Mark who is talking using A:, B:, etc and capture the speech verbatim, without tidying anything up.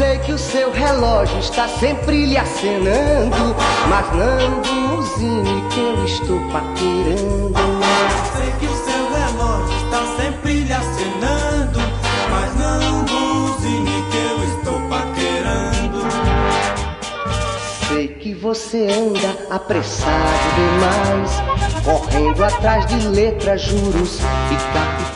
A: Sei que o seu relógio está sempre lhe acenando, mas não buzine que eu estou paquerando.
B: Sei que o seu relógio está sempre lhe acenando, mas não buzine que eu estou paquerando.
A: Sei que você anda apressado demais, correndo atrás de letras, juros e capitais.